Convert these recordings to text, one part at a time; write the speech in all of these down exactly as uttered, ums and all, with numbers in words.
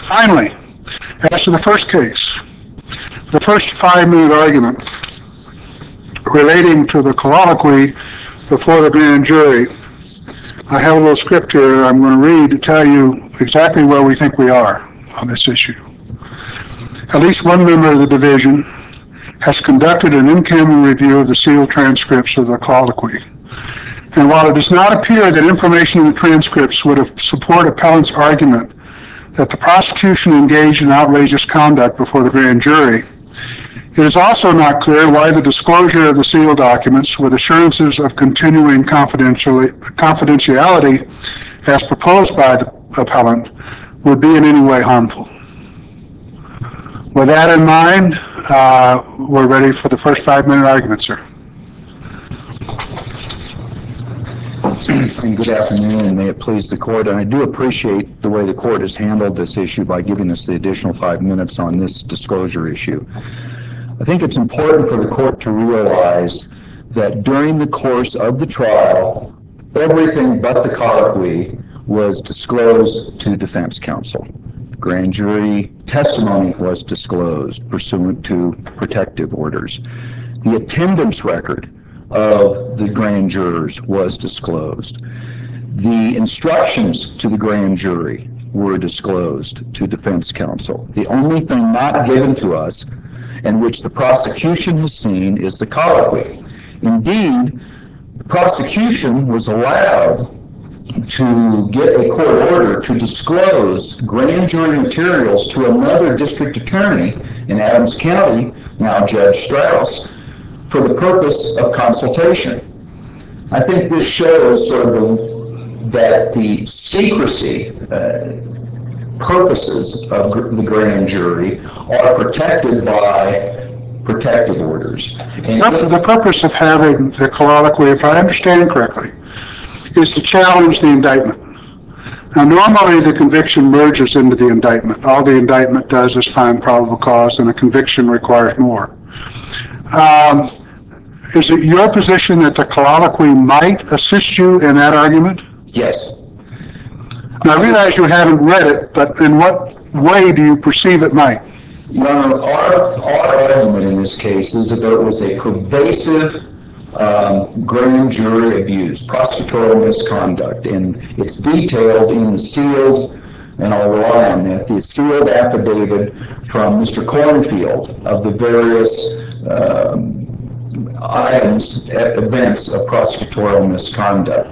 Finally, as to the first case, the first five-minute argument relating to the colloquy before the grand jury, I have a little script here that I'm going to read to tell you exactly where we think we are on this issue. At least one member of the division has conducted an in-camera review of the sealed transcripts of the colloquy. And while it does not appear that information in the transcripts would support appellant's argument that the prosecution engaged in outrageous conduct before the grand jury, it is also not clear why the disclosure of the sealed documents with assurances of continuing confidentiality as proposed by the appellant would be in any way harmful. With that in mind, uh, we're ready for the first five-minute argument, sir. And good afternoon, and may it please the court. And I do appreciate the way the court has handled this issue by giving us the additional five minutes on this disclosure issue. I think it's important for the court to realize that during the course of the trial, everything but the colloquy was disclosed to defense counsel. Grand jury testimony was disclosed pursuant to protective orders. The attendance record of the grand jurors was disclosed. The instructions to the grand jury were disclosed to defense counsel. The only thing not given to us and which the prosecution has seen is the colloquy. Indeed, the prosecution was allowed to get a court order to disclose grand jury materials to another district attorney in Adams County, now Judge Strauss, for the purpose of consultation. I think this shows sort of the, that the secrecy uh, purposes of gr- the grand jury are protected by protective orders. And the, the purpose of having the colloquy, if I understand correctly, is to challenge the indictment. Now, normally the conviction merges into the indictment. All the indictment does is find probable cause, and a conviction requires more. Um, is it your position that the colloquy might assist you in that argument? Yes. Now, I realize you haven't read it, but in what way do you perceive it might? Your Honor, our, our argument in this case is that there was a pervasive um, grand jury abuse, prosecutorial misconduct, and it's detailed in the sealed, and I'll rely on that, the sealed affidavit from Mister Cornfield of the various um, items, events of prosecutorial misconduct.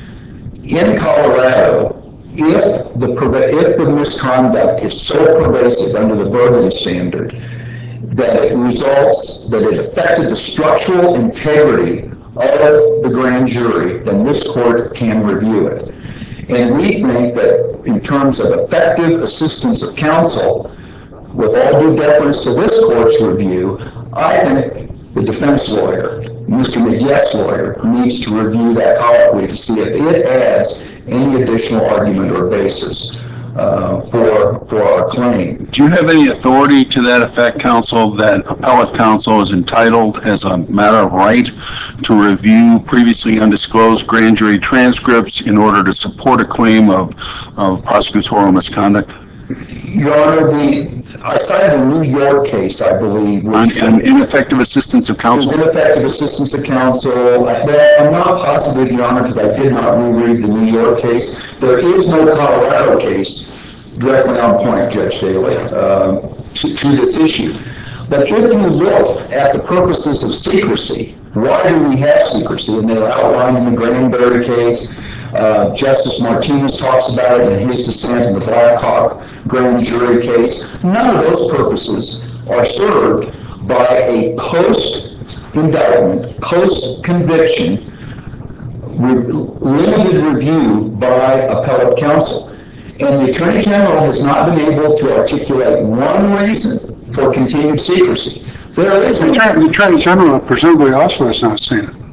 In Colorado, if the, if the misconduct is so pervasive under the Bergen standard that it results, that it affected the structural integrity of the grand jury, then this court can review it. And we think that in terms of effective assistance of counsel, with all due deference to this court's review, I think the defense lawyer, Mister Mediette's lawyer, needs to review that colloquy to see if it adds any additional argument or basis uh, for for our claim. Do you have any authority to that effect, counsel, that appellate counsel is entitled as a matter of right to review previously undisclosed grand jury transcripts in order to support a claim of, of prosecutorial misconduct? Your Honor, the, I cited a New York case, I believe. On, on ineffective assistance of counsel? Ineffective assistance of counsel. Well, I'm not positive, Your Honor, because I did not reread the New York case. There is no Colorado case directly on point, Judge Daly, uh, to, to this issue. But if you look at the purposes of secrecy, why do we have secrecy? And they're outlined in the Granberry case. Uh, Justice Martinez talks about it in his dissent in the Blackhawk grand jury case. None of those purposes are served by a post-indictment, post-conviction, re- limited review by appellate counsel. And the Attorney General has not been able to articulate one reason for continued secrecy. There is the, the Attorney General presumably also has not seen it.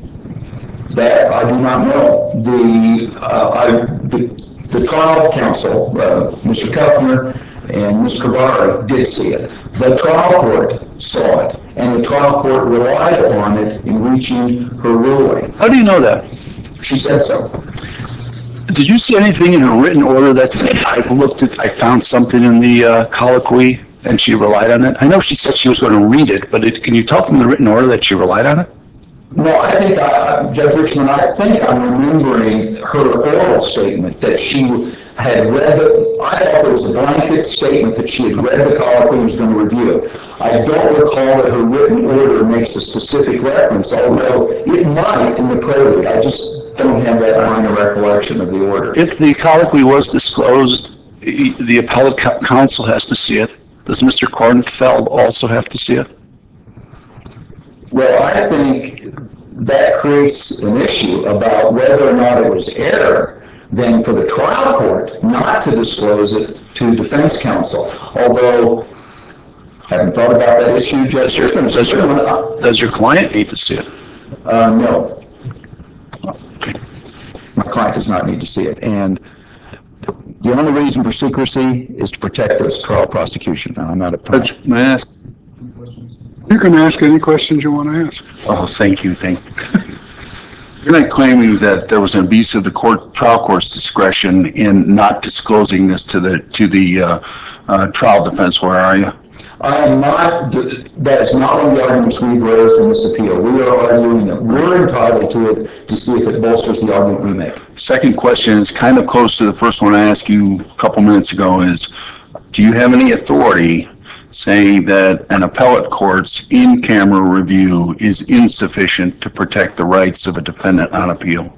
That I do not know. The uh, I, the, the trial counsel, uh, Mister Kuffner and Miz Kavari, did see it. The trial court saw it, and the trial court relied upon it in reaching her ruling. How do you know that? She said so. Did you see anything in her written order that said, I looked at, I found something in the uh, colloquy and she relied on it? I know she said she was going to read it, but it, can you tell from the written order that she relied on it? No, I think, uh, Judge Richmond, I think I'm remembering her oral statement that she had read, the, I thought there was a blanket statement that she had read the colloquy and was going to review it. I don't recall that her written order makes a specific reference, although it might in the prelude. I just don't have that kind of recollection of the order. If the colloquy was disclosed, the appellate counsel has to see it. Does Mister Kornfeld also have to see it? Well, I think that creates an issue about whether or not it was error then for the trial court not to disclose it to defense counsel. Although, I haven't thought about that issue, Judge. Does your, does your client need to see it? Uh, no. Okay. My client does not need to see it. And the only reason for secrecy is to protect this trial prosecution. Now, I'm not a Judge, may I ask? You can ask any questions you want to ask. Oh, thank you, thank you. You're not claiming that there was an abuse of the court, trial court's discretion in not disclosing this to the, to the uh, uh, trial defense lawyer, are you? I am not, that is not one of the arguments we've raised in this appeal. We are arguing that we're entitled to it to see if it bolsters the argument we make. Second question is kind of close to the first one I asked you a couple minutes ago is, do you have any authority saying that an appellate court's in-camera review is insufficient to protect the rights of a defendant on appeal?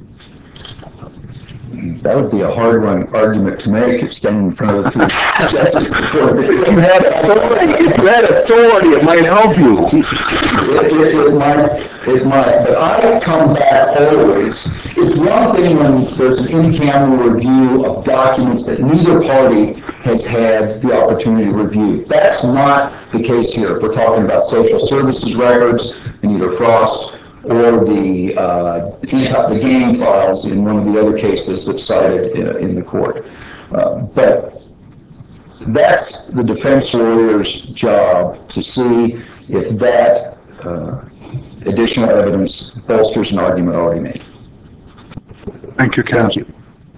That would be a hard one argument to make if standing in front of the two judges. If you had authority, if you had authority, it might help you. It, it, it might, it might, but I come back always. It's one thing when there's an in-camera review of documents that neither party has had the opportunity to review. That's not the case here. If we're talking about social services records, Anita Frost, or the uh, the game files in one of the other cases that's cited uh, in the court. Uh, but that's the defense lawyer's job to see if that uh, additional evidence bolsters an argument already made. Thank you, Ken. Thank you.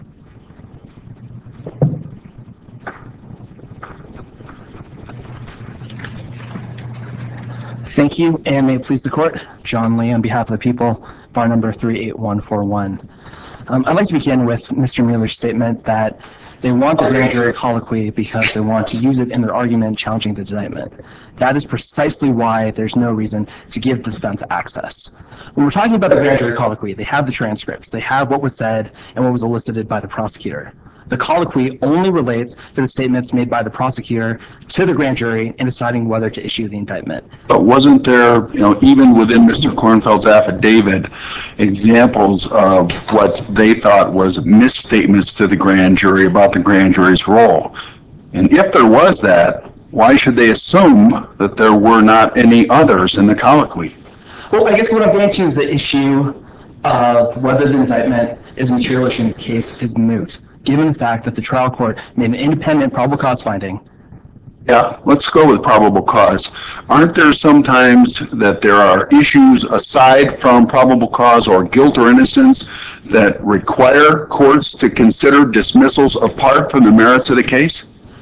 Thank you, and may it please the court. John Lee on behalf of the people, bar number three eight one four one. Um, I'd like to begin with Mister Mueller's statement that they want the grand jury colloquy because they want to use it in their argument challenging the indictment. That is precisely why there's no reason to give the defense access. When we're talking about the grand jury colloquy, they have the transcripts, they have what was said and what was elicited by the prosecutor. The colloquy only relates to the statements made by the prosecutor to the grand jury in deciding whether to issue the indictment. But wasn't there, you know, even within Mister Kornfeld's affidavit, examples of what they thought was misstatements to the grand jury about the grand jury's role? And if there was that, why should they assume that there were not any others in the colloquy? Well, I guess what I'm going to is the issue of whether the indictment is a material issue in this case is moot, given the fact that the trial court made an independent probable cause finding. Yeah, let's go with probable cause. Aren't there sometimes that there are issues aside from probable cause or guilt or innocence that require courts to consider dismissals apart from the merits of the case?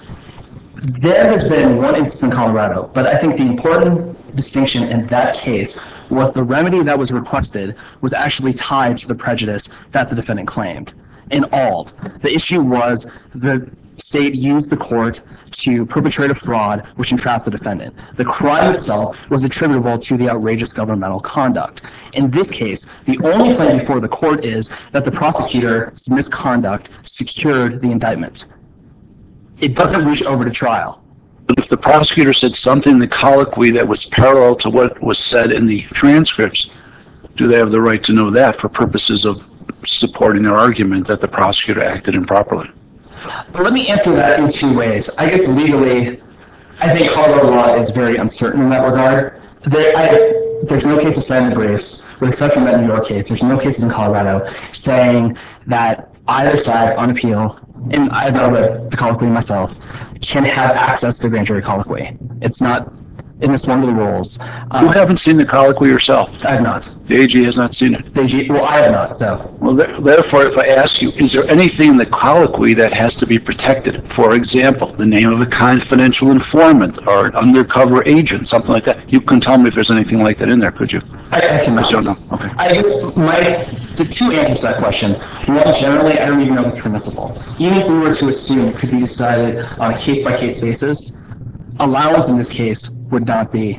There has been one instance in Colorado, but I think the important distinction in that case was the remedy that was requested was actually tied to the prejudice that the defendant claimed. In all, the issue was the state used the court to perpetrate a fraud which entrapped the defendant. The crime itself was attributable to the outrageous governmental conduct. In this case, the only claim before the court is that the prosecutor's misconduct secured the indictment. It doesn't reach over to trial. But if the prosecutor said something in the colloquy that was parallel to what was said in the transcripts, do they have the right to know that for purposes of supporting their argument that the prosecutor acted improperly? But let me answer that in two ways. I guess legally, I think Colorado law is very uncertain in that regard. There, I, there's no cases cited in the briefs, with the exception of that New York case. There's no cases in Colorado saying that either side on appeal, and I've not read the colloquy myself, can have access to the grand jury colloquy. It's not in this one of the rules. You Um, haven't seen the colloquy yourself. I have not. The A G has not seen it. They, well, I have not, so. Well, there- therefore, if I ask you, is there anything in the colloquy that has to be protected? For example, the name of a confidential informant or an undercover agent, something like that. You can tell me if there's anything like that in there, could you? I, I cannot. I don't know. Okay. I guess my, the two answers to that question. One, generally, I don't even know if it's permissible. Even if we were to assume it could be decided on a case-by-case basis, allowance in this case would not be,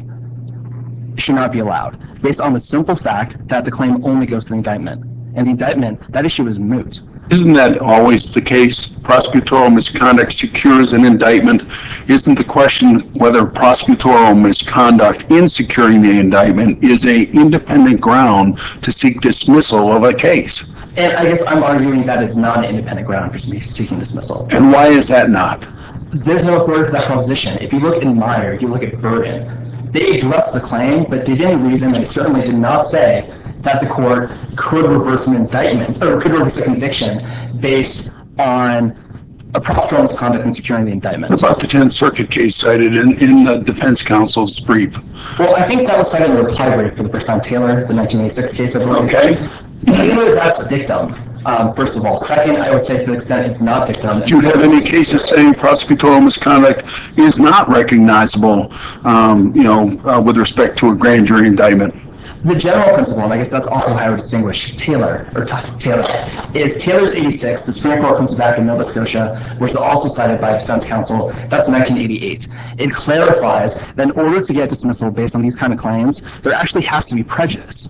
should not be allowed, based on the simple fact that the claim only goes to the indictment. And the indictment, that issue is moot. Isn't that always the case? Prosecutorial misconduct secures an indictment. Isn't the question whether prosecutorial misconduct in securing the indictment is a independent ground to seek dismissal of a case? And I guess I'm arguing that it's not an independent ground for me seeking dismissal. And why is that not? There's no authority for that proposition. If you look in Meyer, if you look at Burden, they addressed the claim, but they didn't reason, and they certainly did not say that the court could reverse an indictment, or could reverse a conviction based on a prosecutorial misconduct in securing the indictment. What about the Tenth Circuit case cited in, in the defense counsel's brief? Well, I think that was cited in the reply brief for the first time, Taylor, the nineteen eighty-six case, I believe. Okay. Taylor, that's dictum, um, first of all. Second, I would say to the extent it's not dictum. Do you have any cases saying prosecutorial misconduct is not recognizable, um, you know, uh, with respect to a grand jury indictment? The general principle, and I guess that's also how I would distinguish Taylor, or T- Taylor, is Taylor's eighty-six, the Supreme Court comes back in Nova Scotia, which is also cited by defense counsel, that's nineteen eighty-eight. It clarifies that in order to get dismissal based on these kind of claims, there actually has to be prejudice.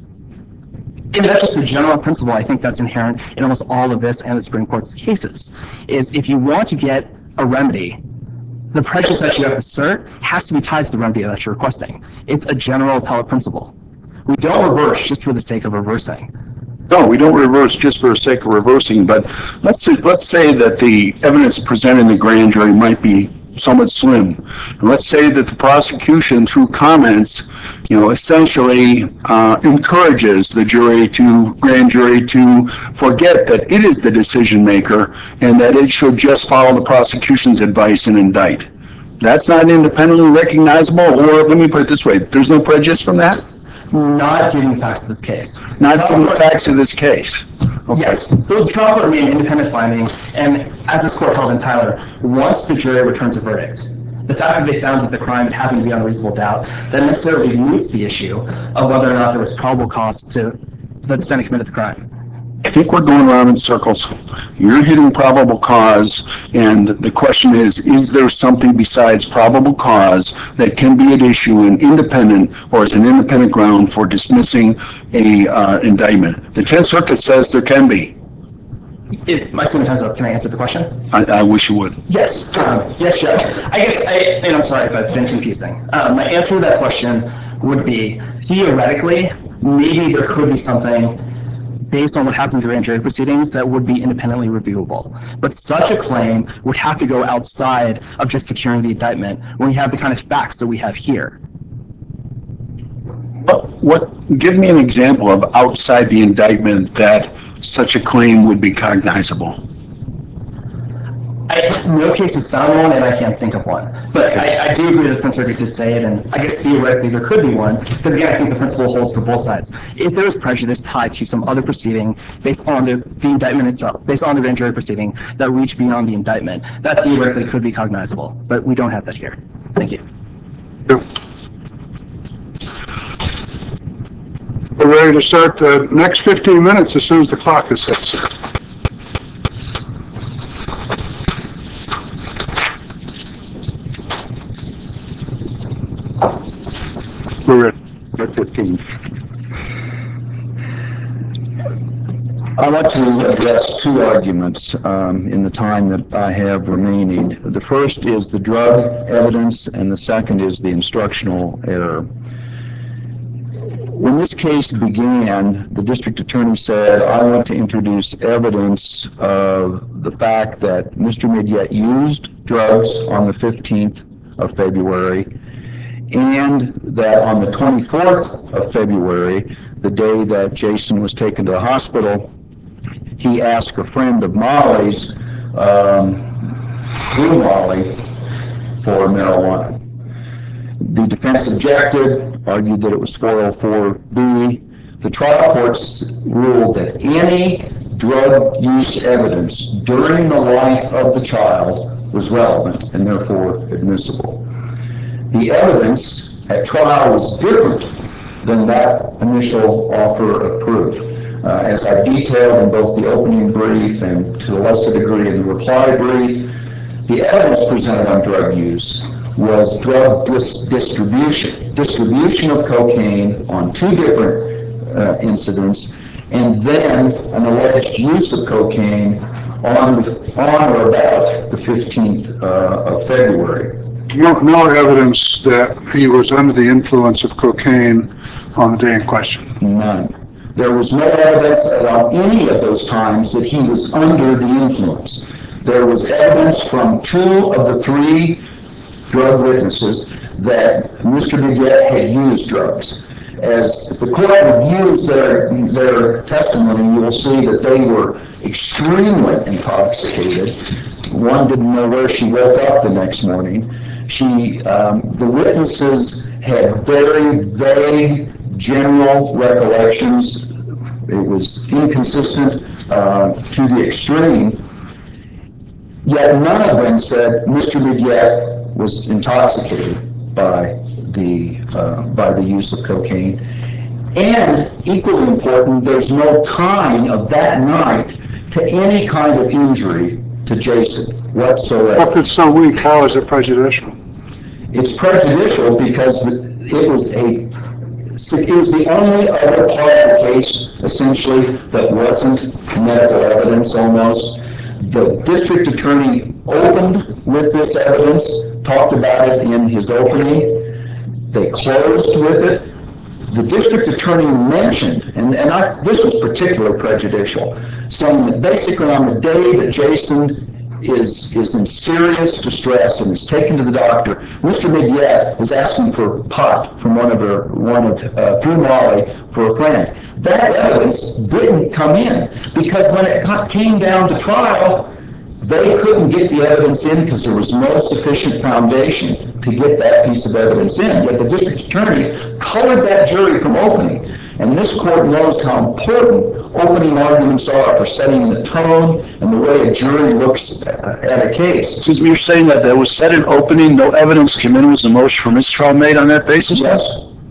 And that's just the general principle, I think that's inherent in almost all of this and the Supreme Court's cases, is if you want to get a remedy, the prejudice that you have to assert has to be tied to the remedy that you're requesting. It's a general appellate principle. We don't reverse just for the sake of reversing. No, we don't reverse just for the sake of reversing, but let's say, let's say that the evidence presented in the grand jury might be somewhat slim. And let's say that the prosecution, through comments, you know, essentially uh, encourages the jury to, grand jury to forget that it is the decision maker and that it should just follow the prosecution's advice and indict. That's not independently recognizable, or let me put it this way, there's no prejudice from that? Not giving the facts of this case. Not from the facts of this case. Okay. Yes, the trial court made an independent finding, and as this court held in Tyler, once the jury returns a verdict, the fact that they found that the crime happened to be on reasonable doubt, that necessarily moots the issue of whether or not there was probable cause to the defendant committed the crime. I think we're going around in circles. You're hitting probable cause, and the question is, is there something besides probable cause that can be at issue in independent, or as an independent ground for dismissing a uh, indictment? The Tenth Circuit says there can be. If my statement time's up, can I answer the question? I, I wish you would. Yes, um, yes, Judge. I guess, I, and I'm sorry if I've been confusing. Uh, my answer to that question would be, theoretically, maybe there could be something based on what happens in grand jury proceedings that would be independently reviewable. But such a claim would have to go outside of just securing the indictment when we have the kind of facts that we have here. What, what, give me an example of outside the indictment that such a claim would be cognizable. I, no case is found one, and I can't think of one. But I, I do agree that the Tenth Circuit did say it, and I guess theoretically there could be one, because again, I think the principle holds for both sides. If there is prejudice tied to some other proceeding based on the, the indictment itself, based on the grand jury proceeding that reached beyond the indictment, that theoretically could be cognizable. But we don't have that here. Thank you. We're ready to start the next fifteen minutes as soon as the clock is set. We're at fifteen. I'd like to address two arguments um, in the time that I have remaining. The first is the drug evidence, and the second is the instructional error. When this case began, the district attorney said, I want to introduce evidence of the fact that Mister Midyett used drugs on the fifteenth of February, and that on the twenty-fourth of February, the day that Jason was taken to the hospital, he asked a friend of Molly's, um, through Molly, for marijuana. The defense objected, argued that it was four oh four B. The trial courts ruled that any drug use evidence during the life of the child was relevant and therefore admissible. The evidence at trial was different than that initial offer of proof. Uh, as I detailed in both the opening brief and to a lesser degree in the reply brief, the evidence presented on drug use was drug dis- distribution, distribution of cocaine on two different uh, incidents, and then an alleged use of cocaine on, the, on or about the fifteenth uh, of February. No, no evidence that he was under the influence of cocaine on the day in question. None. There was no evidence on any of those times that he was under the influence. There was evidence from two of the three drug witnesses that Mister Biguette had used drugs. As if the court reviews their, their testimony, you will see that they were extremely intoxicated. One didn't know where she woke up the next morning. She, um, the witnesses had very vague, general recollections. It was inconsistent uh, to the extreme. Yet none of them said Mister Biguette was intoxicated by the uh, by the use of cocaine. And equally important, there's no tying of that night to any kind of injury to Jason whatsoever. If it's so weak, how is it prejudicial? It's prejudicial because it was a it was the only other part of the case, essentially, that wasn't medical evidence almost. The district attorney opened with this evidence, talked about it in his opening. They closed with it. The district attorney mentioned, and, and I, this was particularly prejudicial, saying that basically on the day that Jason is is in serious distress and is taken to the doctor, Mister Biguette is asking for pot from one of her, one of, uh, through Molly for a friend. That evidence didn't come in because when it came down to trial, they couldn't get the evidence in because there was no sufficient foundation to get that piece of evidence in. Yet the district attorney colored that jury from opening. And this court knows how important opening arguments are for setting the tone and the way a jury looks at a case. Excuse me, you're saying that there was set in opening, no evidence came in, was a motion for mistrial made on that basis? Yes.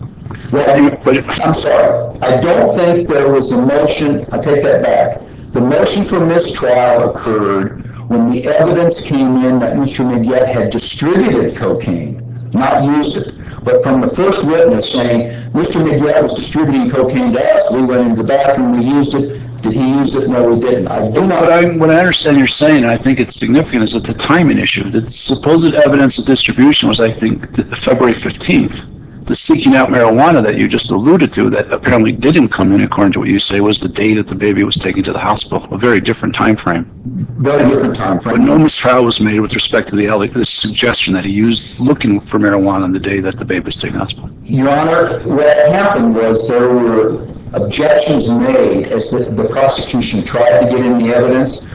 Well, I'm sorry. I don't think there was a motion. I take that back. The motion for mistrial occurred when the evidence came in that Mister Biguette had distributed cocaine, not used it. But from the first witness saying, Mister Biguette was distributing cocaine to us, we went into the bathroom, we used it. Did he use it? No, we didn't. I do not. What I, what I understand you're saying, and I think it's significant, is that the timing issue. The supposed evidence of distribution was, I think, February fifteenth. The seeking out marijuana that you just alluded to that apparently didn't come in, according to what you say, was the day that the baby was taken to the hospital. A very different time frame. Very different time frame. But no mistrial was made with respect to the, the suggestion that he used looking for marijuana on the day that the baby was taken to the hospital. Your Honor, what happened was there were objections made as the, the prosecution tried to get in the evidence.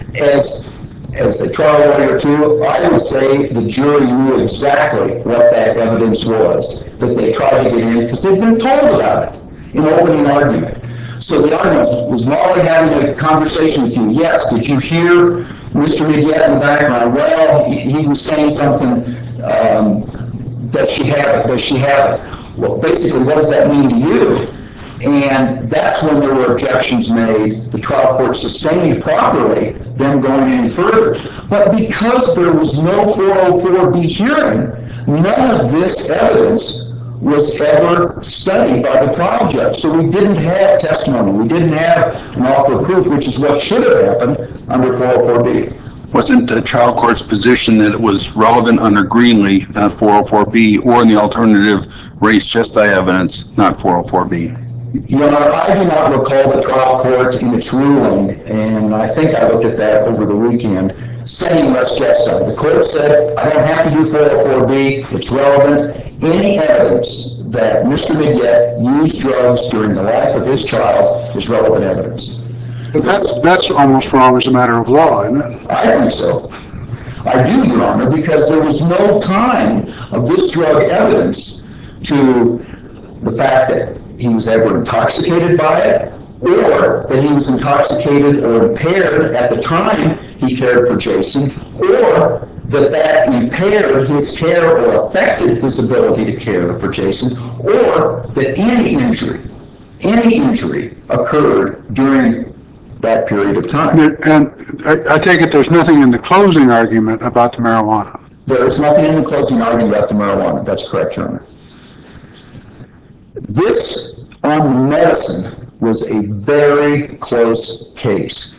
As As a trial lawyer too, I would say the jury knew exactly what that evidence was that they tried to get in because they'd been told about it in opening argument. So the argument was Molly having a conversation with you. Yes, did you hear Mister Biguette in the background? Well, he, he was saying something, um, does she have it, does she have it? Well, basically, what does that mean to you? And that's when there were objections made. The trial court sustained properly, them going any further. But because there was no four oh four B hearing, none of this evidence was ever studied by the trial judge. So we didn't have testimony. We didn't have an offer of proof, which is what should have happened under four oh four B. Wasn't the trial court's position that it was relevant under Greenlee, not four oh four B, or in the alternative, race gestae evidence, not four oh four B? Your Honor, I do not recall the trial court in its ruling, and I think I looked at that over the weekend, saying res gestae. The court said, I don't have to do four oh four B, it's relevant. Any evidence that Mister Biguette used drugs during the life of his child is relevant evidence. But that's, that's almost wrong as a matter of law, isn't it? I think so. I do, Your Honor, because there was no time of this drug evidence to the fact that he was ever intoxicated by it, or that he was intoxicated or impaired at the time he cared for Jason, or that that impaired his care or affected his ability to care for Jason, or that any injury, any injury occurred during that period of time. And I, I take it there's nothing in the closing argument about the marijuana. There is nothing in the closing argument about the marijuana. That's correct, Your Honor. This on the medicine was a very close case.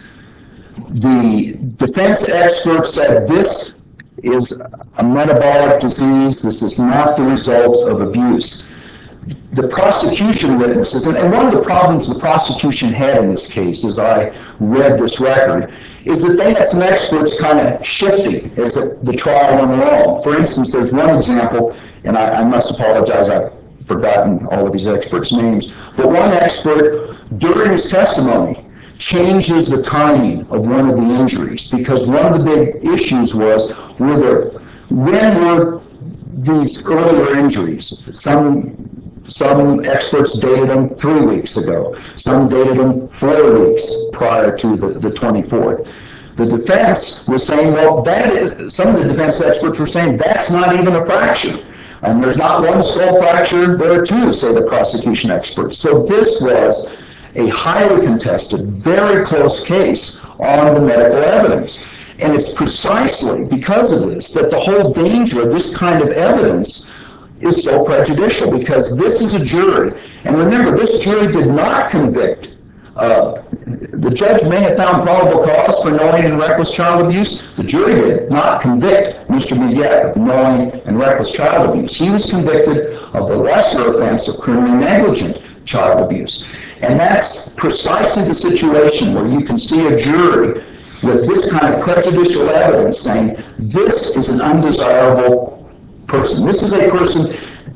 The defense expert said this is a metabolic disease. This is not the result of abuse. The prosecution witnesses, and one of the problems the prosecution had in this case, as I read this record, is that they had some experts kind of shifting as the trial went along. For instance, there's one example, and I, I must apologize, I've forgotten all of these experts' names, but one expert, during his testimony, changes the timing of one of the injuries, because one of the big issues was, were there, when were these earlier injuries? Some Some experts dated them three weeks ago. Some dated them four weeks prior to the, the twenty-fourth. The defense was saying, well, that is, some of the defense experts were saying that's not even a fracture. And there's not one skull fracture there too, say the prosecution experts. So this was a highly contested, very close case on the medical evidence. And it's precisely because of this that the whole danger of this kind of evidence is so prejudicial, because this is a jury. And remember, this jury did not convict. Uh, the judge may have found probable cause for knowing and reckless child abuse. The jury did not convict Mister Miguel of knowing and reckless child abuse. He was convicted of the lesser offense of criminally negligent child abuse. And that's precisely the situation where you can see a jury with this kind of prejudicial evidence saying, this is an undesirable person. This is a person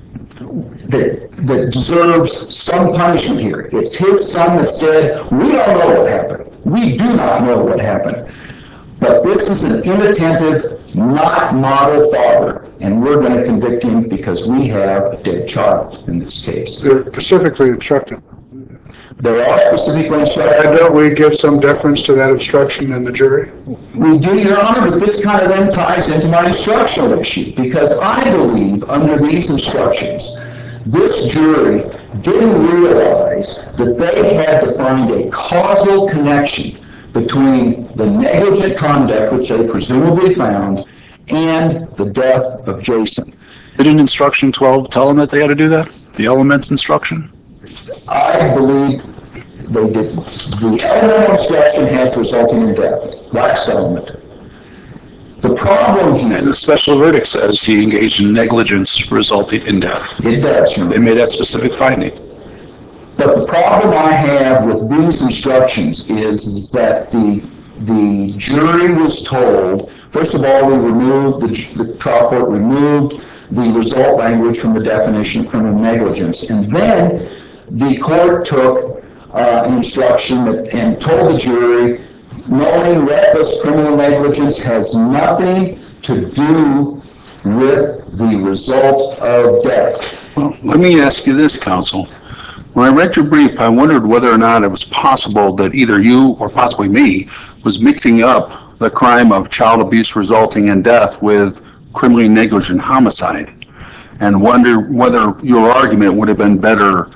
that, that deserves some punishment here. It's his son that's dead. We don't know what happened. We do not know what happened. But this is an inattentive, not model father, and we're going to convict him because we have a dead child in this case. They're specifically instructed. They are specifically instructed. And don't we give some deference to that instruction in the jury? We do, Your Honor, but this kind of then ties into my instructional issue, because I believe under these instructions, this jury didn't realize that they had to find a causal connection between the negligent conduct, which they presumably found, and the death of Jason. Didn't instruction twelve tell them that they had to do that? The elements instruction? I believe they did. The elemental instruction has resulting in death. Last element. The problem here... And the special verdict says he engaged in negligence resulting in death. It does. They made that specific finding. But the problem I have with these instructions is, is that the, the jury was told, first of all, we removed, the, the trial court removed the result language from the definition of criminal negligence. And then the court took uh, an instruction that, and told the jury, knowing reckless criminal negligence has nothing to do with the result of death. Well, let me ask you this, counsel. When I read your brief, I wondered whether or not it was possible that either you or possibly me was mixing up the crime of child abuse resulting in death with criminally negligent homicide, and wonder whether your argument would have been better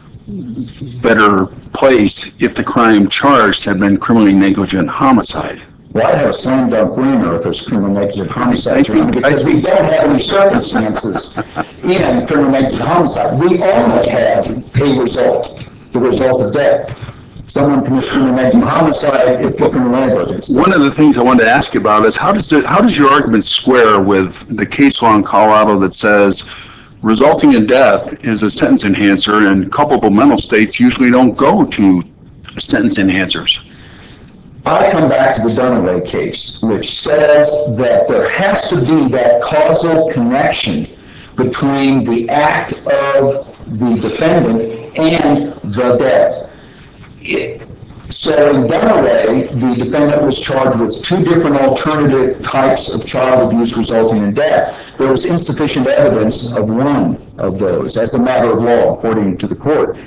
better placed if the crime charged had been criminally negligent homicide. Well, I'd have a slam dunk winner if it's criminal negligent homicide, I think- because I we think- don't have any circumstances in criminal negligent homicide. We only have a result, the result of death. Someone commits criminal negligent homicide, it's for criminal negligence. One of the things I wanted to ask you about is how does it, how does your argument square with the case law in Colorado that says resulting in death is a sentence enhancer, and culpable mental states usually don't go to sentence enhancers? I come back to the Dunaway case, which says that there has to be that causal connection between the act of the defendant and the death. It, So in Dunaway, the defendant was charged with two different alternative types of child abuse resulting in death. There was insufficient evidence of one of those as a matter of law, according to the court.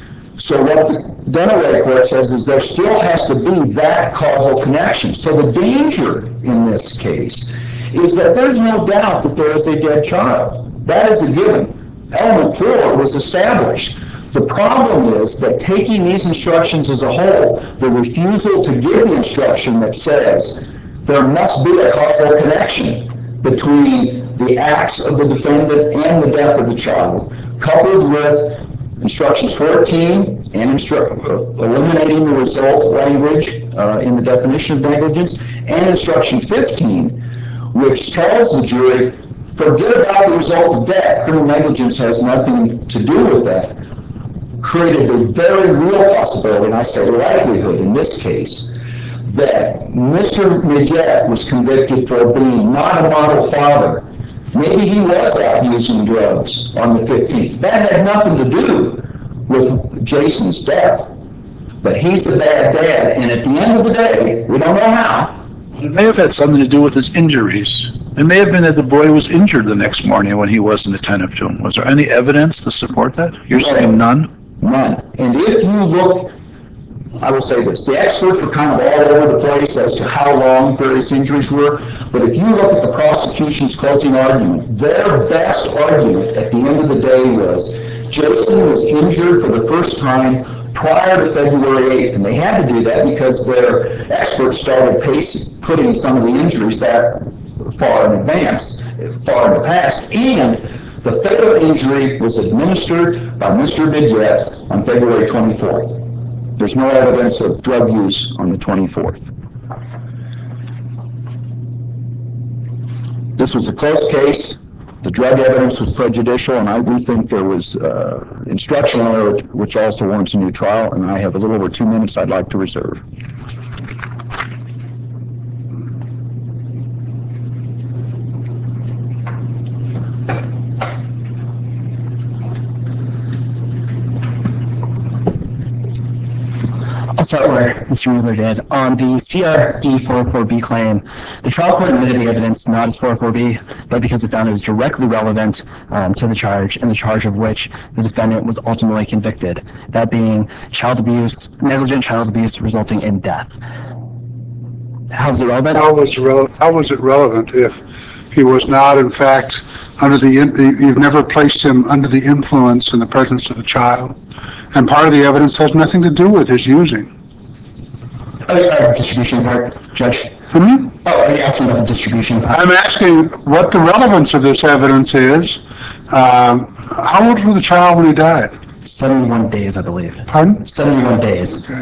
So what the Dunaway court says is there still has to be that causal connection. So the danger in this case is that there's no doubt that there is a dead child. That is a given. Element four was established. The problem is that taking these instructions as a whole, the refusal to give the instruction that says there must be a causal connection between the acts of the defendant and the death of the child, coupled with instructions fourteen and instru- uh, eliminating the result language uh, in the definition of negligence, and instruction fifteen, which tells the jury, forget about the result of death. Criminal negligence has nothing to do with that. Created the very real possibility, and I say likelihood in this case, that Mister Midget was convicted for being not a model father. Maybe he was out using drugs on the fifteenth. That had nothing to do with Jason's death. But he's a bad dad, and at the end of the day, we don't know how. It may have had something to do with his injuries. It may have been that the boy was injured the next morning when he wasn't attentive to him. Was there any evidence to support that? You're saying none? None. And if you look, I will say this, the experts were kind of all over the place as to how long various injuries were, but if you look at the prosecution's closing argument, their best argument at the end of the day was Jason was injured for the first time prior to February eighth, and they had to do that because their experts started pace, putting some of the injuries that far in advance, far in the past, and the fatal injury was administered by Mister Midget on February twenty-fourth. There's no evidence of drug use on the twenty-fourth. This was a close case. The drug evidence was prejudicial, and I do think there was uh, instructional error, which also warrants a new trial, and I have a little over two minutes I'd like to reserve. I'll start where Mister Mueller did. On the C R E four oh four B claim, the trial court admitted the evidence not as four oh four B, but because it found it was directly relevant um, to the charge, and the charge of which the defendant was ultimately convicted, that being child abuse, negligent child abuse resulting in death. How is it relevant? How was, rele- how was it relevant if he was not, in fact, under the, in- you've never placed him under the influence in the presence of the child? And part of the evidence has nothing to do with his using. Oh, uh, distribution part, Judge. Hmm? Oh, are you asking about the distribution part? I'm asking what the relevance of this evidence is. Um, how old was the child when he died? seventy-one days, I believe. Pardon? seventy-one days. Okay.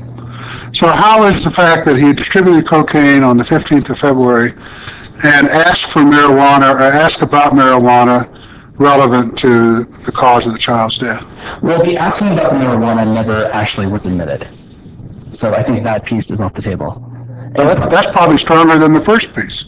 So how is the fact that he distributed cocaine on the fifteenth of February and asked for marijuana or asked about marijuana relevant to the cause of the child's death? Well, the asking about the marijuana never actually was admitted. So I think that piece is off the table. Well, that, that's probably stronger than the first piece.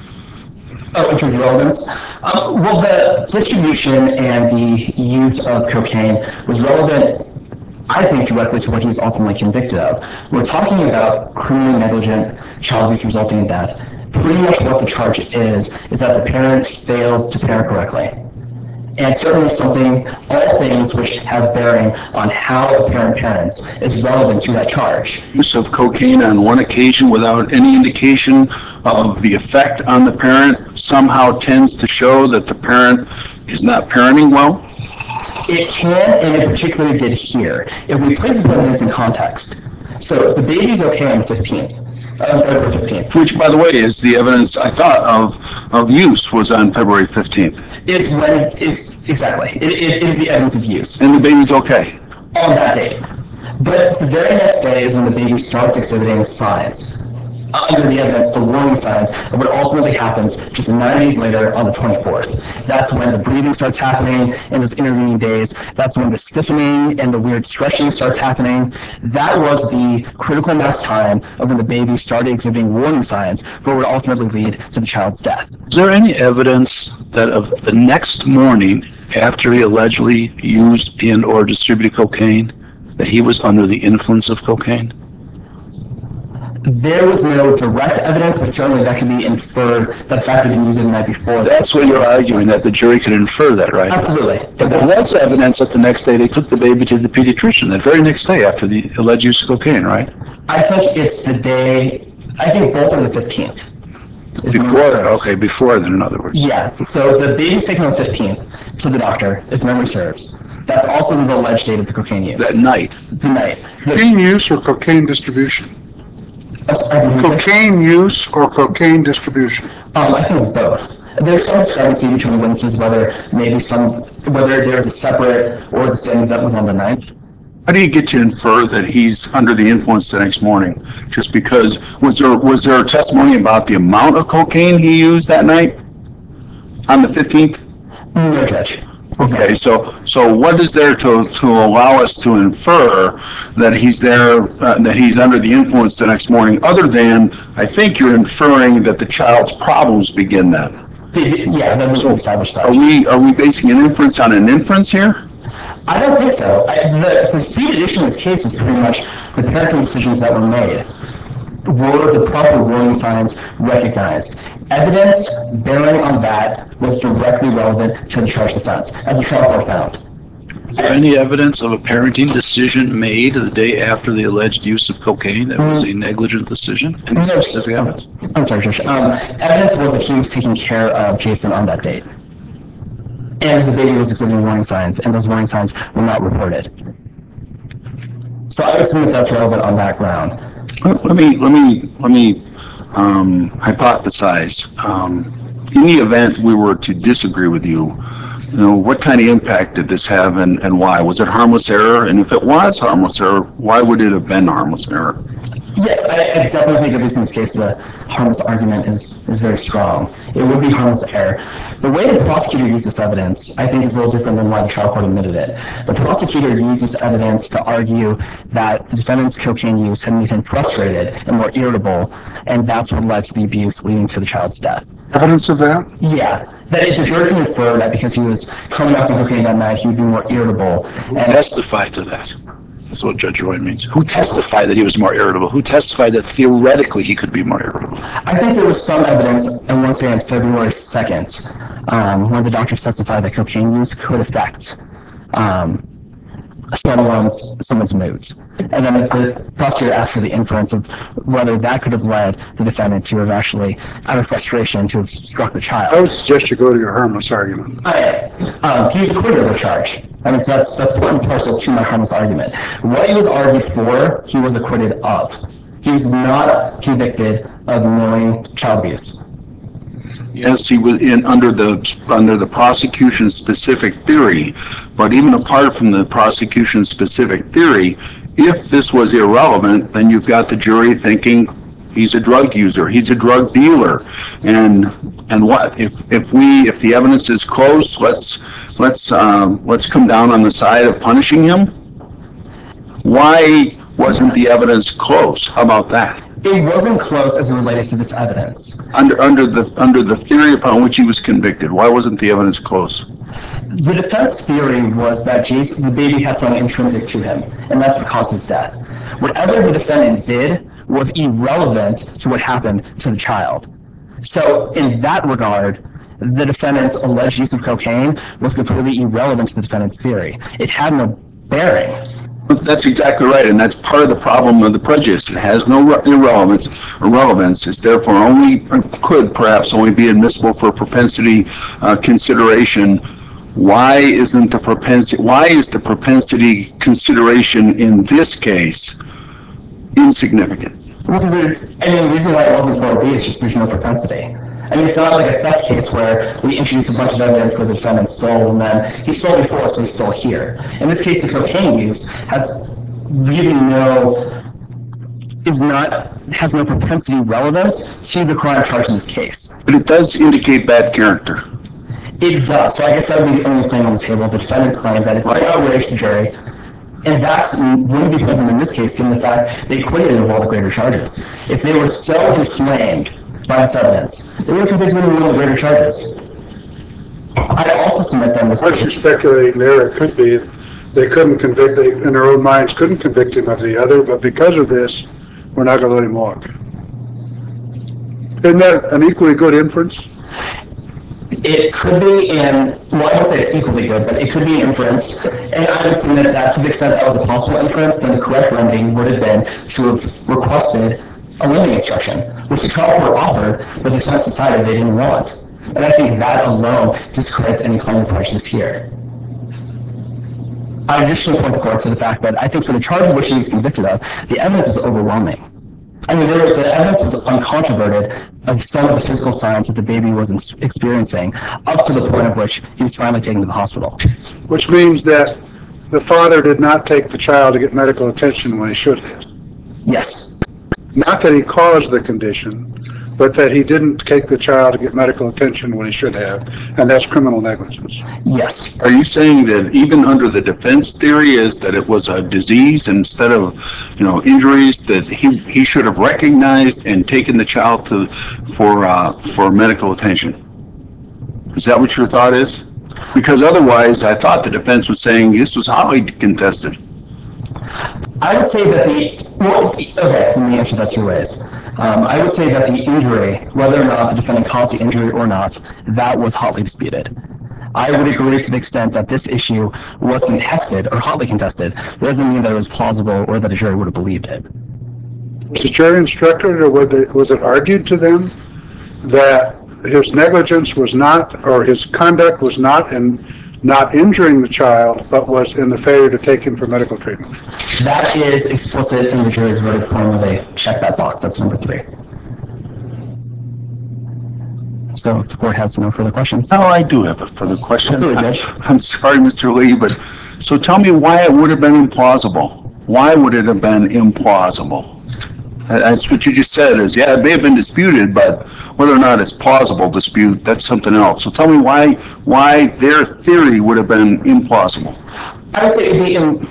Oh, in terms of relevance? Um, well, the distribution and the use of cocaine was relevant, I think, directly to what he was ultimately convicted of. We're talking about criminally negligent child abuse resulting in death. Pretty much what the charge is, is that the parent failed to parent correctly. And certainly something, all things which have bearing on how a parent parents is relevant to that charge. Use of cocaine on one occasion without any indication of the effect on the parent somehow tends to show that the parent is not parenting well? It can, and it particularly did here. If we place this evidence in context, so the baby's okay on the fifteenth, uh, February fifteenth. Which, by the way, is the evidence, I thought, of, of use was on February fifteenth. It's when, it's, exactly, it, it is the evidence of use And the baby's okay. on that date. But the very next day is when the baby starts exhibiting signs, under the evidence, the warning signs of what ultimately happens just nine days later on the twenty-fourth. That's when the breathing starts happening in those intervening days. That's when the stiffening and the weird stretching starts happening. That was the critical mass time of when the baby started exhibiting warning signs for what would ultimately lead to the child's death. Is there any evidence that of the next morning after he allegedly used and or distributed cocaine that he was under the influence of cocaine? There was no direct evidence, but certainly that can be inferred that the fact that he used it the night before. That's what you're arguing, that the jury could infer that, right? Absolutely. But there was evidence that the next day they took the baby to the pediatrician, that very next day after the alleged use of cocaine, right? I think it's the day, I think both are the fifteenth. Before, okay, before then, in other words. Yeah, so the baby's taken on the fifteenth to the doctor, if memory serves. That's also the alleged date of the cocaine use. That night. The night. The, Cocaine use or cocaine distribution? uh, Cocaine use or cocaine distribution? Um, I think both. There's some discrepancy between witnesses whether maybe some, whether there's a separate or the same event was on the ninth. How do you get to infer that he's under the influence the next morning? Just because, was there, was there a testimony about the amount of cocaine he used that night? On the fifteenth? No, Judge. Okay, so, so what is there to, to allow us to infer that he's there, uh, that he's under the influence the next morning, other than, I think you're inferring that the child's problems begin then? Yeah, that was established. Are we, are we basing an inference on an inference here? I don't think so. I, the, the stated issue in this case is pretty much the parenting decisions that were made. Were the proper warning signs recognized? Evidence bearing on that was directly relevant to the charged offense, as the trial court found. Is there any evidence of a parenting decision made the day after the alleged use of cocaine that was a negligent decision? Any specific evidence? I'm sorry, Judge. Um, evidence was that he was taking care of Jason on that date. And the baby was exhibiting warning signs, and those warning signs were not reported. So I would submit that's relevant on that ground. Let me, let me, let me um, hypothesize. Um, in the event we were to disagree with you, you know, what kind of impact did this have and, and why? Was it harmless error? And if it was harmless error, why would it have been harmless error? Yes, I, I definitely think, at least in this case, the harmless argument is, is very strong. It would be harmless error. The way the prosecutor used this evidence, I think, is a little different than why the trial court admitted it. The prosecutor used this evidence to argue that the defendant's cocaine use had made him frustrated and more irritable, and that's what led to the abuse leading to the child's death. Evidence of that? Yeah, that it, the jury can infer that because he was coming off the cocaine that night, he would be more irritable. Who And testified to that? That's what Judge Roy means. Who testified that he was more irritable? Who testified that theoretically he could be more irritable? I think there was some evidence, I want to say on February second, um, when the doctors testified that cocaine use could affect um, someone's, someone's moods. And then the prosecutor asked for the inference of whether that could have led the defendant to have actually, out of frustration, to have struck the child. I would suggest you go to your harmless argument. I, um, he was acquitted of the charge. I mean, so that's, that's part and parcel to my harmless argument. What he was argued for, he was acquitted of. He was not convicted of knowing child abuse. Yes, he was in, under the, under the prosecution's specific theory, but even apart from the prosecution's specific theory, if this was irrelevant, then you've got the jury thinking he's a drug user, he's a drug dealer, and and what if if we if the evidence is close, let's let's um, let's come down on the side of punishing him. Why wasn't the evidence close? How about that? It wasn't close as it related to this evidence. Under under the under the theory upon which he was convicted, why wasn't the evidence close? The defense theory was that Jason, the baby had something intrinsic to him, and that's what caused his death. Whatever the defendant did was irrelevant to what happened to the child. So in that regard, the defendant's alleged use of cocaine was completely irrelevant to the defendant's theory. It had no bearing. That's exactly right, and that's part of the problem of the prejudice. It has no irrelevance. Irrelevance. It's therefore only, or could perhaps only be admissible for propensity uh, consideration. Why isn't the propensity? Why is the propensity consideration in this case insignificant? Because there's, I mean, the reason why it wasn't four B is just there's no propensity. I mean, it's not like a theft case where we introduce a bunch of evidence where the defendant stole and then he stole before, so he's still here. In this case, the cocaine use has really no, is not, has no propensity relevance to the crime charged in this case. But it does indicate bad character. It does. So I guess that would be the only claim on the table. The defendant's claim that it's Right. outraged the jury. And that's wouldn't be present in this case, given the fact they acquitted him of all the greater charges. If they were so inflamed by this evidence, they would have convicted him of one of the greater charges. I also submit that in this Aren't you case. speculating there? It could be they couldn't convict, they, in their own minds, couldn't convict him of the other, but because of this, we're not gonna let him walk. Isn't that an equally good inference? It could be in, well, I won't say it's equally good, but it could be an inference. And I would submit that to the extent that was a possible inference, then the correct remedy would have been to have requested a limiting instruction, which the trial court offered, but the defense decided they didn't want. And I think that alone discredits any claim of prejudice here. I additionally point the court to the fact that I think for the charge of which he was convicted of, the evidence is overwhelming. I mean, there, the evidence was uncontroverted of some of the physical signs that the baby was ins- experiencing, up to the point of which he was finally taken to the hospital. Which means that the father did not take the child to get medical attention when he should have. Yes. Not that he caused the condition, but that he didn't take the child to get medical attention when he should have, and that's criminal negligence. Yes. Are you saying that even under the defense theory is that it was a disease instead of, you know, injuries, that he, he should have recognized and taken the child to, for, uh, for medical attention? Is that what your thought is? Because otherwise, I thought the defense was saying this was highly contested. I would say that the, well, okay, let me answer that two ways. Um, I would say that the injury, whether or not the defendant caused the injury or not, that was hotly disputed. I would agree to the extent that this issue was contested or hotly contested. It doesn't mean that it was plausible or that a jury would have believed it. Was the jury instructed, or was it, was it argued to them that his negligence was not, or his conduct was not in not injuring the child, but was in the failure to take him for medical treatment? That is explicit in the jury's verdict form where they check that box. That's number three. So if the court has no further questions. Oh, I do have a further question. Absolutely, Judge. I'm sorry, Mister Lee, but so tell me why it would have been implausible. Why would it have been implausible? That's what you just said is, yeah, it may have been disputed, but whether or not it's plausible dispute, that's something else. So tell me why why their theory would have been implausible. I would say it'd be in,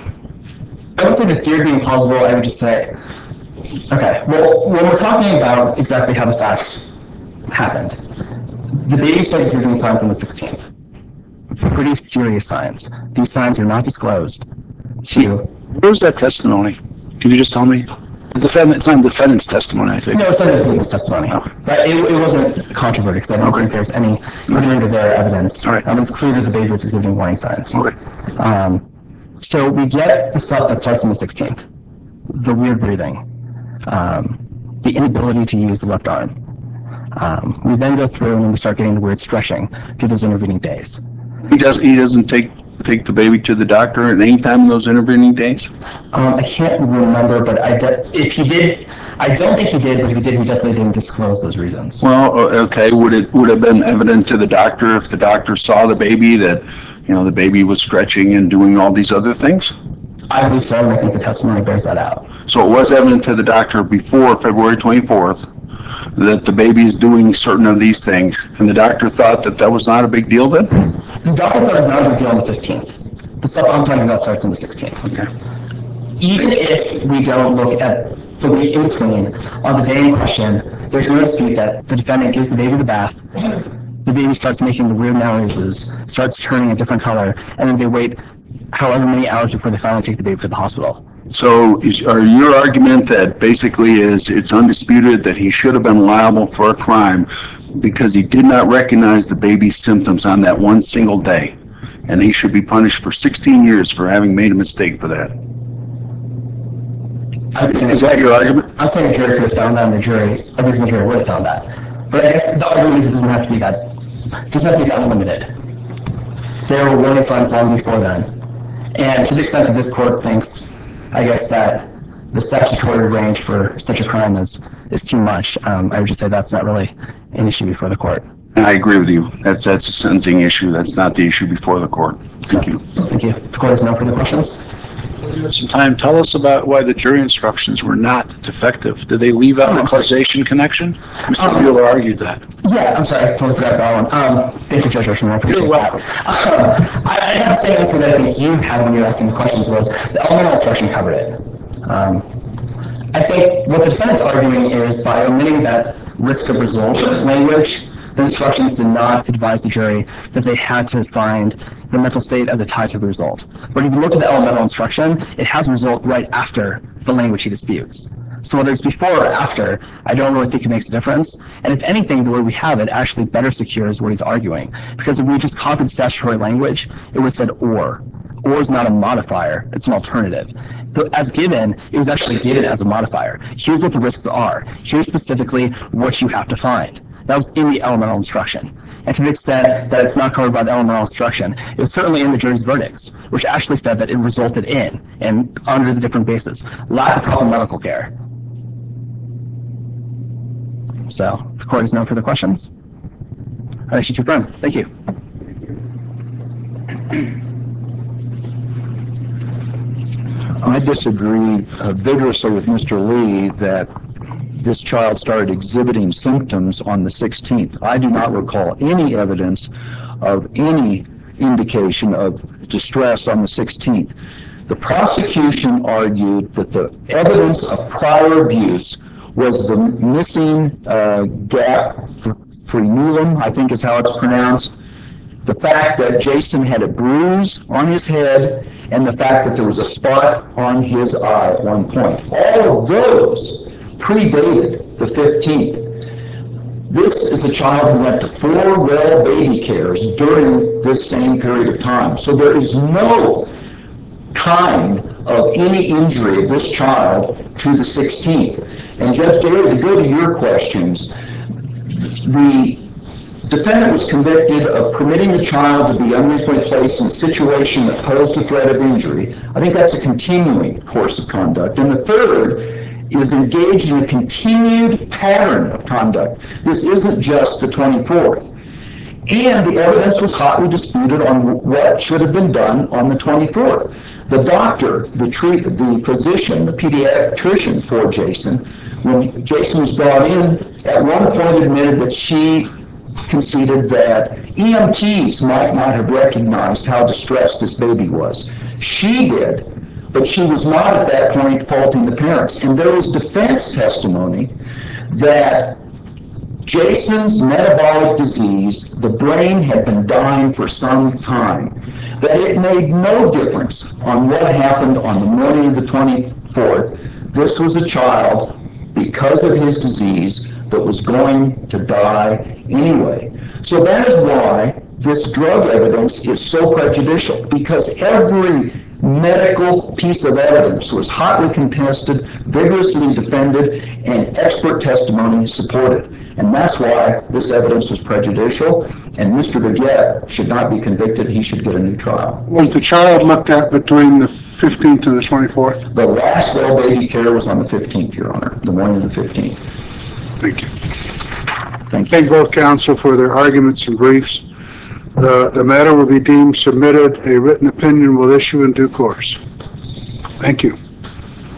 I would say the theory being plausible, I would just say, okay, well, when we're talking about exactly how the facts happened, the baby started exhibiting signs on the sixteenth. Pretty serious signs. These signs are not disclosed to... Where's that testimony? Can you just tell me? The defendant, it's not the defendant's testimony, I think. No, it's under the baby's testimony. Okay. But it, it wasn't controversial because I don't Okay. think there's any rudimentary their evidence. All right. Um, it's clear that the baby was exhibiting warning signs. Okay. Um, so we get the stuff that starts on the sixteenth. The weird breathing. Um, the inability to use the left arm. Um, we then go through and then we start getting the weird stretching through those intervening days. He does he doesn't take take the baby to the doctor at any time in those intervening days? Um, I can't remember, but I de- if he did, I don't think he did, but if he did, he definitely didn't disclose those reasons. Well, okay, would it would have been evident to the doctor if the doctor saw the baby that, you know, the baby was stretching and doing all these other things? I believe so, and I think the testimony bears that out. So it was evident to the doctor before February twenty-fourth that the baby is doing certain of these things, and the doctor thought that that was not a big deal then? The doctor thought it was not a big deal on the fifteenth. The stuff I'm talking about starts on the sixteenth. Okay. Even if we don't look at the week in between, on the day in question, there's no dispute that the defendant gives the baby the bath, the baby starts making the weird noises, starts turning a different color, and then they wait however many hours before they finally take the baby to the hospital. So is, are your argument that basically is it's undisputed that he should have been liable for a crime because he did not recognize the baby's symptoms on that one single day, and he should be punished for sixteen years for having made a mistake for that? Is, is that your argument? I'm saying the jury could have found that, and the jury, a reasonable jury would have found that. But I guess the argument is it doesn't have to be that, it doesn't have to be that limited. There were warning signs long before then. And to the extent that this court thinks, I guess, that the statutory range for such a crime is, is too much, um, I would just say that's not really an issue before the court. And I agree with you. That's that's a sentencing issue. That's not the issue before the court. Thank you. Thank you. If the court has no further questions. You have some time. Tell us about why the jury instructions were not defective. Did they leave out Oh, a causation connection? Mister Bueller argued that. Yeah, I'm sorry, I totally forgot that one. Um, thank you, Judge Rushman, I appreciate You're welcome. that. Um, I, I have to say something that I think you had when you were asking the questions was the elemental instruction covered it. Um, I think what the defendant's arguing is by omitting that risk of result language, the instructions did not advise the jury that they had to find the mental state as a tie to the result. But if you look at the elemental instruction, it has result right after the language he disputes. So whether it's before or after, I don't really think it makes a difference. And if anything, the way we have it actually better secures what he's arguing. Because if we just copied statutory language, it would have said or. Or is not a modifier, it's an alternative. But as given, it was actually given as a modifier. Here's what the risks are. Here's specifically what you have to find. That was in the elemental instruction. And to the extent that it's not covered by the elemental instruction, it was certainly in the jury's verdicts, which actually said that it resulted in, and under the different bases, lack of proper medical care. So, if the court has no further questions, I shoot your friend. Thank you. I disagree uh, vigorously with Mister Lee that this child started exhibiting symptoms on the sixteenth. I do not recall any evidence of any indication of distress on the sixteenth. The prosecution argued that the evidence of prior abuse was the missing uh, gap frenulum, I think is how it's pronounced, the fact that Jason had a bruise on his head, and the fact that there was a spot on his eye at one point. All of those predated the fifteenth. This is a child who went to four well baby cares during this same period of time. So there is no kind of any injury of this child to the sixteenth. And Judge Daly, to go to your questions, the defendant was convicted of permitting the child to be unreasonably placed in a situation that posed a threat of injury. I think that's a continuing course of conduct. And the third is engaged in a continued pattern of conduct. This isn't just the twenty-fourth. And the evidence was hotly disputed on what should have been done on the twenty-fourth. The doctor, the treat, the physician, the pediatrician for Jason, when Jason was brought in, at one point admitted that she conceded that E M Ts might not have recognized how distressed this baby was. She did, but she was not at that point faulting the parents. And there was defense testimony that Jason's metabolic disease, the brain had been dying for some time, that it made no difference on what happened on the morning of the twenty-fourth. This was a child, because of his disease, that was going to die anyway. So that is why this drug evidence is so prejudicial, because every medical piece of evidence was hotly contested, vigorously defended, and expert testimony supported. And that's why this evidence was prejudicial, and Mister Baguette should not be convicted. He should get a new trial. Was the child looked at between the fifteenth and the twenty-fourth? The last well baby care was on the fifteenth, Your Honor, the morning of the fifteenth. Thank you. Thank you. Thank both counsel for their arguments and briefs. The, the matter will be deemed submitted. A written opinion will issue in due course. Thank you.